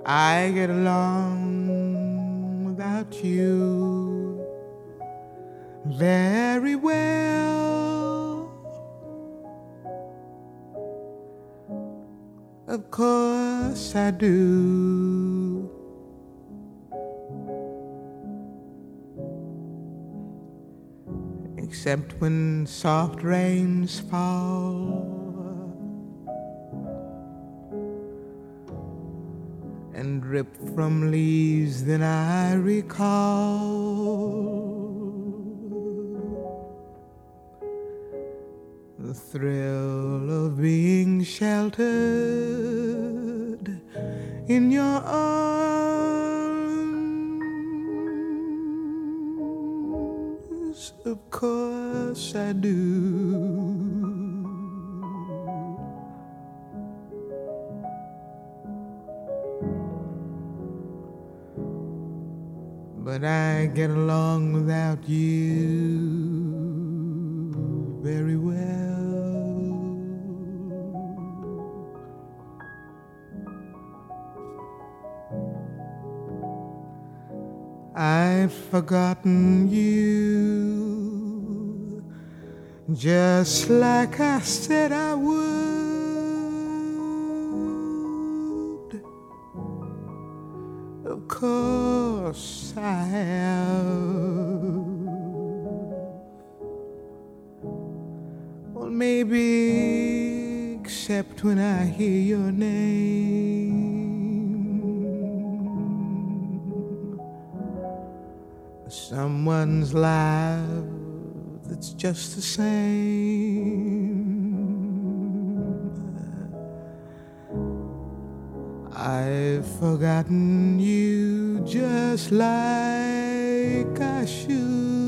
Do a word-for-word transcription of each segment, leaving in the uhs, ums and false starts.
I get along without you very well. Of course I do. Except when soft rains fall and drip from leaves, then I recall the thrill of being sheltered in your arms. Of course I do. But I get along without you very well. I've forgotten you just like I said I would. Of course I have. Well, maybe except when I hear your name. Someone's laugh that's just the same. I've forgotten you just like I should.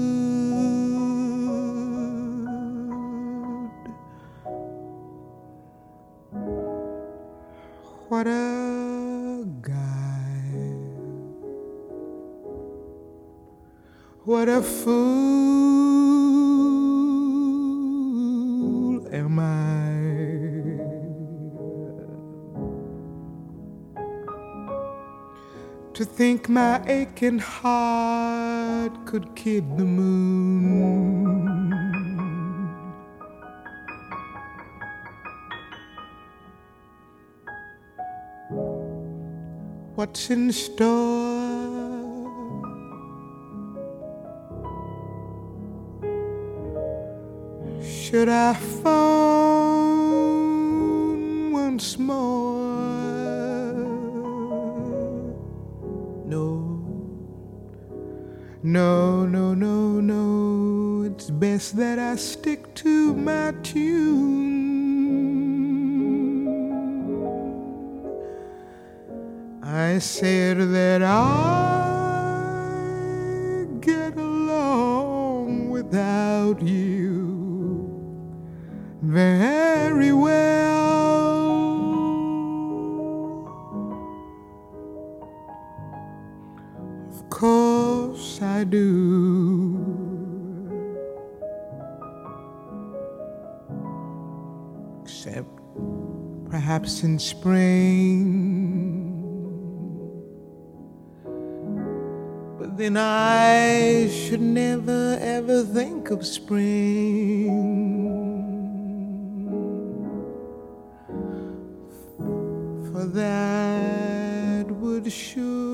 What a guy. What a fool am I to think my aching heart could kid the moon. What's in store? Should I phone once more? No, no, no, no, no. It's best that I stick to my tune. I said that I get along without you very well. Of course I do. Except perhaps in spring. But then I should never ever think of spring. For that would sure